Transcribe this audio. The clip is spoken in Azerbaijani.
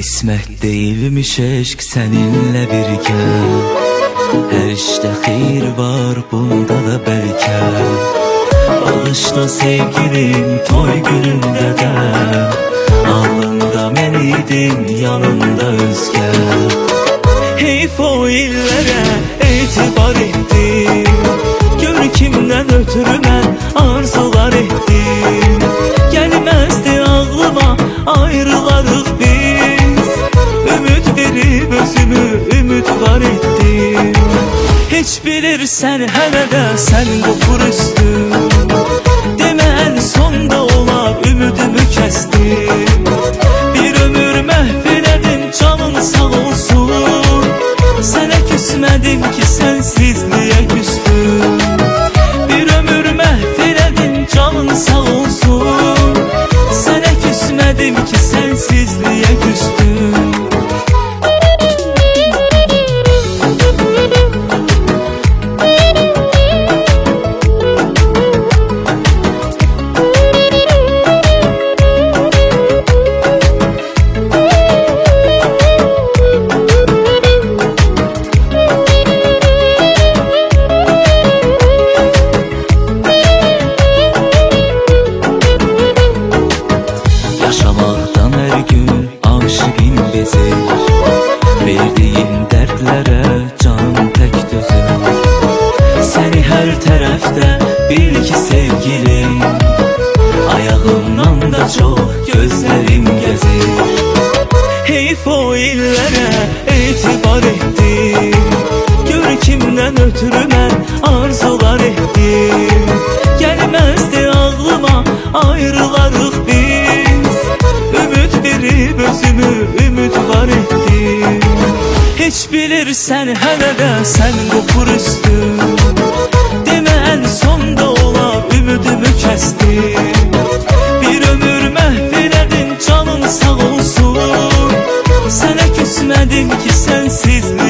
Qismət değilmiş eşq səninlə birgə. Hər işdə xeyir var, bunda da bəlkə. Bağışla sevgilim, toy günündə də. Ağlında mən idim, yanında özgə. Heyf o illərə etibar etdim. Gör kimdən ötürü mən arzular etdim. Gəlməzdi ağlıma ayrılarıq biz. Ümid verib özümü ümidvar etdim. Heç bilirsən hələ də sən qopur üstüm. Demə ən sonda ola ümidimi kəsdim. Bir ömür məhv elədin, canın sağ olsun. Sənə küsmədim ki sənsizliyə küstüm. Bir ömür məhv elədin, canın sağ olsun. Sənə küsmədim ki sənsizliyə küstüm. Yaşamaqdan hər gün aşıqin bezir. Verdiyin dərdlərə canım tək dözür. Səni hər tərəfdə bil ki sevgilim. Ayağımdan da çox gözlərim gəzir. Heyf o illərə etibar etdim. Gör kimdən ötürü mən arzular etdim. Gəlməzdi ağlıma ayrılarıq biz. Ümid verib özümü ümidvar etdim. Heç bilirsən hələ də sən qopur üstüm. Demə ən sonda ola ümidimi kəsdim. Bir ömür məhv elədin, canın sağ olsun. Sənə küsmədim ki sənsizlik